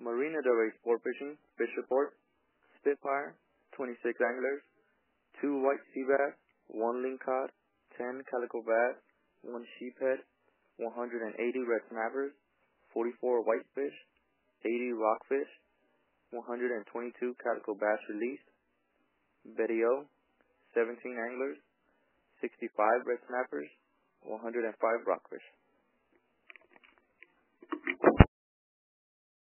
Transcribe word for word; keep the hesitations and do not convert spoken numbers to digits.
Marina Del Rey Sport Fishing, Fish Report, Spitfire, twenty-six anglers, two white sea bass, one lingcod, ten calico bass, one sheephead, one hundred eighty red snappers, forty-four whitefish, eighty rockfish, one hundred twenty-two calico bass released, Betty O, seventeen anglers, sixty-five red snappers, one hundred five rockfish.